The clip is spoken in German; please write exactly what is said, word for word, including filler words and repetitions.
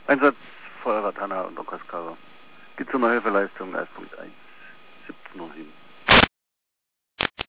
Einsatz Feuerwehr Tanner unter Koskara. Geht zu einer Hilfeleistung eins Punkt eins siebzehn Uhr sieben.